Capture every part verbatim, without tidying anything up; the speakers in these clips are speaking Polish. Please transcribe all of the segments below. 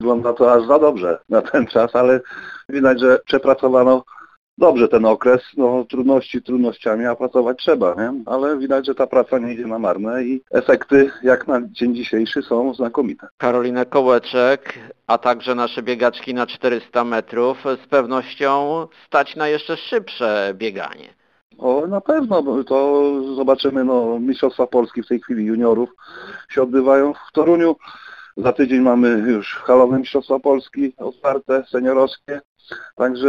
Wygląda to aż za dobrze na ten czas, ale widać, że przepracowano dobrze ten okres. No, trudności trudnościami, a pracować trzeba, nie? Ale widać, że ta praca nie idzie na marne i efekty jak na dzień dzisiejszy są znakomite. Karolina Kołeczek, a także nasze biegaczki na czterysta metrów z pewnością stać na jeszcze szybsze bieganie. O, na pewno, bo to zobaczymy, no, Mistrzostwa Polski w tej chwili juniorów się odbywają w Toruniu. Za tydzień mamy już halowe Mistrzostwa Polski otwarte, seniorowskie. Także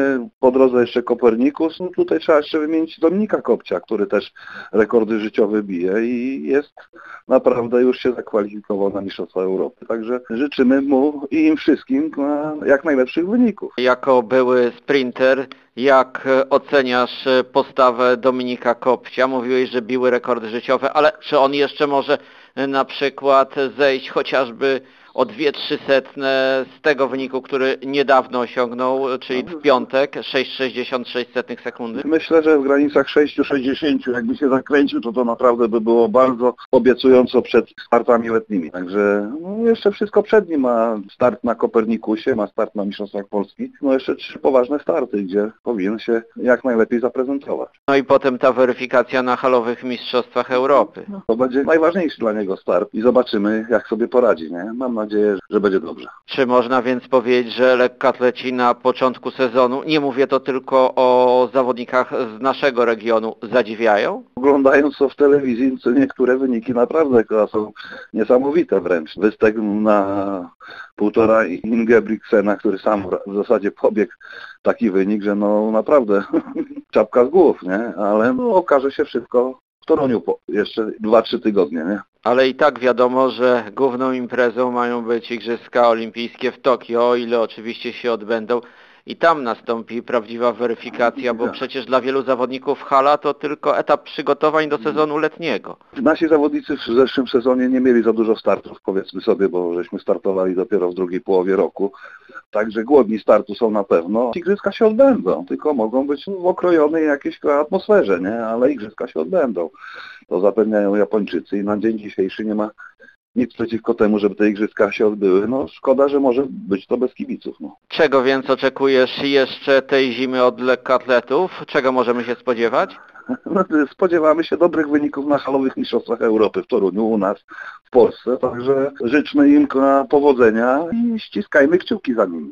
po drodze jeszcze Kopernikus. No tutaj trzeba jeszcze wymienić Dominika Kopcia, który też rekordy życiowe bije i jest naprawdę już się zakwalifikował na Mistrzostwa Europy. Także życzymy mu i im wszystkim jak najlepszych wyników. Jako były sprinter, jak oceniasz postawę Dominika Kopcia? Mówiłeś, że biły rekordy życiowe, ale czy on jeszcze może na przykład zejść chociażby o dwie trzy setne z tego wyniku, który niedawno osiągnął, czyli w piątek, sześć sześćdziesiąt sześć sekundy? Myślę, że w granicach sześć sześćdziesiąt, jakby się zakręcił, to to naprawdę by było bardzo obiecująco przed startami letnimi. Także no, jeszcze wszystko przed nim. Ma start na Kopernikusie, ma start na Mistrzostwach Polski. No jeszcze trzy poważne starty, gdzie powinien się jak najlepiej zaprezentować. No i potem ta weryfikacja na halowych Mistrzostwach Europy. No, to będzie najważniejszy dla niego start i zobaczymy, jak sobie poradzi, nie? Mam nadzieję, że będzie dobrze. Czy można więc powiedzieć, że lekkoatleci na początku sezonu, nie mówię to tylko o zawodnikach z naszego regionu, zadziwiają? Oglądając to w telewizji, to niektóre wyniki naprawdę są niesamowite wręcz. Wystek na półtora Ingebrigtsena, który sam w zasadzie pobiegł taki wynik, że no naprawdę czapka z głów, nie? Ale no, okaże się wszystko w Toruniu po jeszcze dwa trzy tygodnie, nie? Ale i tak wiadomo, że główną imprezą mają być Igrzyska Olimpijskie w Tokio, o ile oczywiście się odbędą. I tam nastąpi prawdziwa weryfikacja, bo przecież dla wielu zawodników hala to tylko etap przygotowań do sezonu letniego. Nasi zawodnicy w zeszłym sezonie nie mieli za dużo startów, powiedzmy sobie, bo żeśmy startowali dopiero w drugiej połowie roku. Także głodni startu są na pewno. Igrzyska się odbędą, tylko mogą być w okrojonej jakiejś atmosferze, nie? Ale igrzyska się odbędą. To zapewniają Japończycy i na dzień dzisiejszy nie ma nic przeciwko temu, żeby te igrzyska się odbyły. No szkoda, że może być to bez kibiców. No. Czego więc oczekujesz jeszcze tej zimy od lekkoatletów? Czego możemy się spodziewać? No, spodziewamy się dobrych wyników na halowych Mistrzostwach Europy w Toruniu, u nas w Polsce. Także życzmy im powodzenia i ściskajmy kciuki za nimi.